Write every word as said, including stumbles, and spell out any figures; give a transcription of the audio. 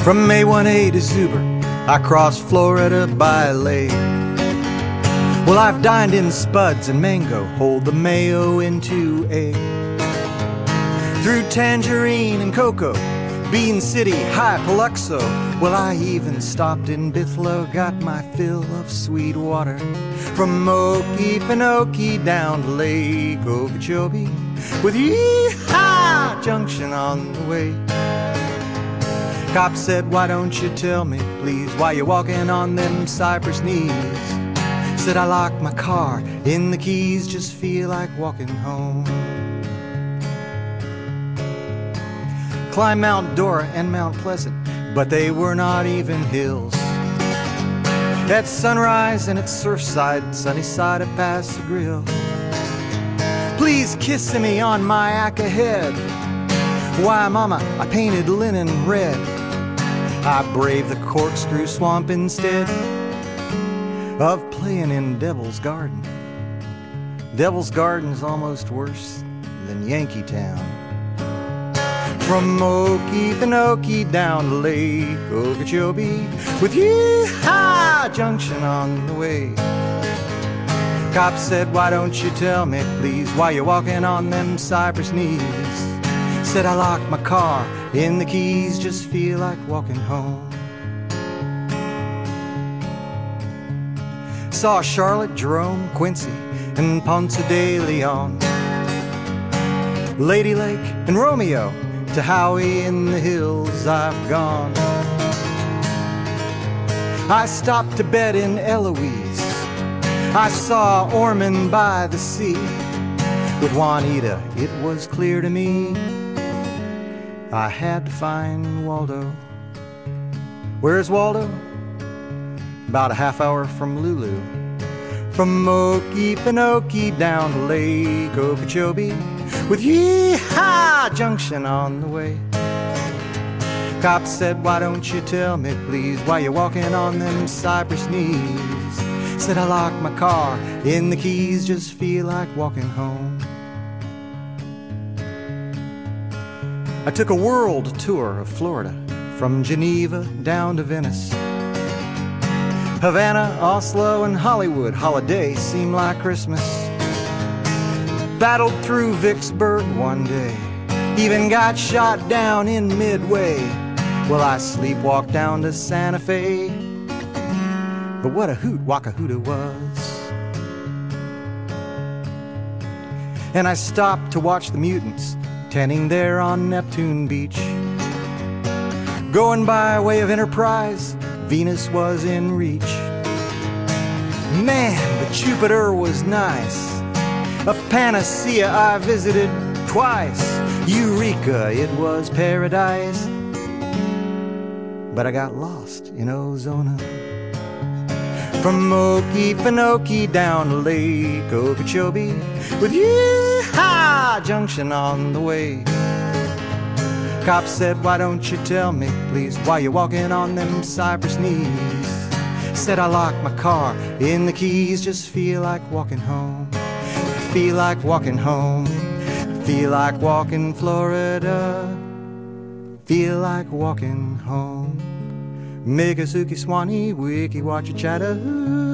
From May one A to Zuber, I crossed Florida by lake. Well, I've dined in spuds and mango, hold the mayo into egg. Through Tangerine and Cocoa, Bean City, High Paluxo. Well, I even stopped in Bithlo, got my fill of sweet water. From Okefenokee down to Lake Okeechobee, with Yeehaw Junction on the way. Cop said, why don't you tell me, please, why you walking on them cypress knees? Said, I locked my car in the Keys, just feel like walking home. Climb Mount Dora and Mount Pleasant, but they were not even hills. At sunrise and at Surfside, sunny side of Paso Grill. Please kiss me on my Aca head. Why, mama, I painted linen red. I braved the corkscrew swamp instead of playing in Devil's Garden. Devil's Garden's almost worse than Yankee Town. From Okefenokee down to Lake Okeechobee, with Yeehaw Junction on the way. Cop said, why don't you tell me, please, why you walking on them cypress knees? Said, I locked my car in the Keys, just feel like walking home. Saw Charlotte, Jerome, Quincy, and Ponce de Leon, Lady Lake and Romeo, to Howie in the hills I've gone. I stopped to bed in Eloise. I saw Ormond by the sea. With Juanita, it was clear to me I had to find Waldo. Where's Waldo? About a half hour from Lulu. From Okefenokee down to Lake Okeechobee, with Yeehaw Junction on the way. Cop said, why don't you tell me, please, why you walking on them cypress knees? Said, I locked my car in the Keys, just feel like walking home. I took a world tour of Florida, from Geneva down to Venice. Havana, Oslo, and Hollywood, holidays seem like Christmas. Battled through Vicksburg one day, even got shot down in Midway. Well, I sleepwalked down to Santa Fe, but what a hoot Wakahuta was. And I stopped to watch the mutants tanning there on Neptune Beach. Going by way of Enterprise, Venus was in reach. Man, but Jupiter was nice, a panacea I visited twice. Eureka, it was paradise. But I got lost in Ozona. From Okefenokee down to Lake Okeechobee, with Yeehaw Junction on the way. Cop said, why don't you tell me, please, why you walking on them cypress knees? Said, I locked my car in the Keys, just feel like walking home. Feel like walking home. Feel like walking Florida. Feel like walking home. Miccosukee, Swanee, Wiki, Watcha, Chatta.